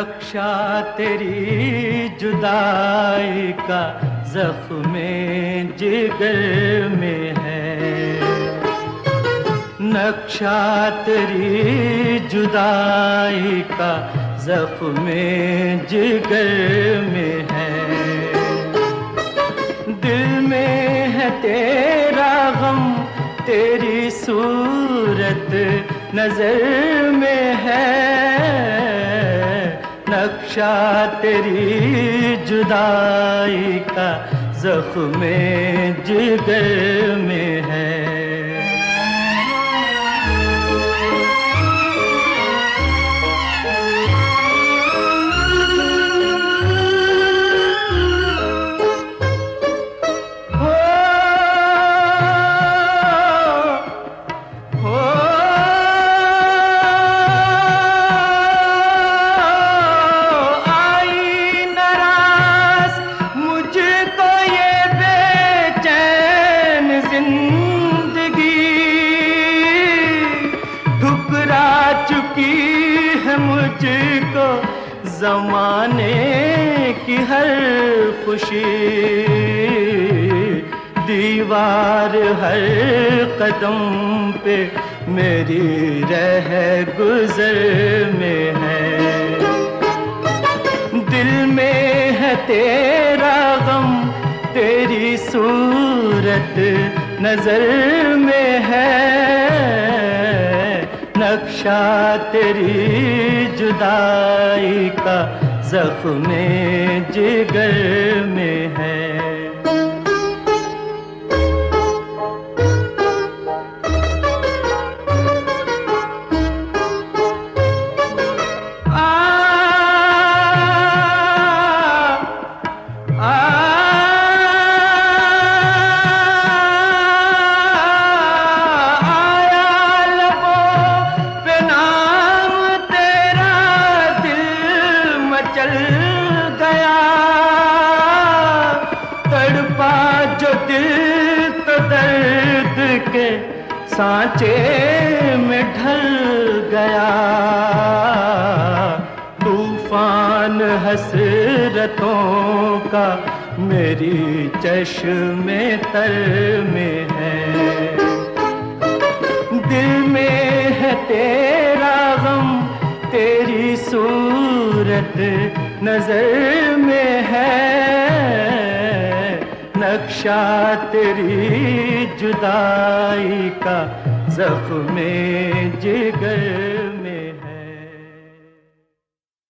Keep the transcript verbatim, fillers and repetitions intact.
नक्शा तेरी जुदाई का ज़ख्मे जिगर में है। नक्शा तेरी जुदाई का ज़ख्मे जिगर में है। दिल में है तेरा गम, तेरी सूरत नजर में है। नक्शा तेरी जुदाई का ज़ख्मे जिगर में है। चुकी है मुझको ज़माने की हर खुशी। दीवार हर कदम पे मेरी रह गुज़र में है। दिल में है तेरा गम, तेरी सूरत नजर में है। नक्शा तेरी जुदाई का ज़ख्मे जिगर में है। चल गया तड़पा जो दिल तो दर्द के सांचे में ढल गया। तूफान हसरतों का मेरी चश्मे तर में है। दिल में है तेरा गम, तेरी सूरत नजर में है। नक्शा तेरी जुदाई का ज़ख्मे जिगर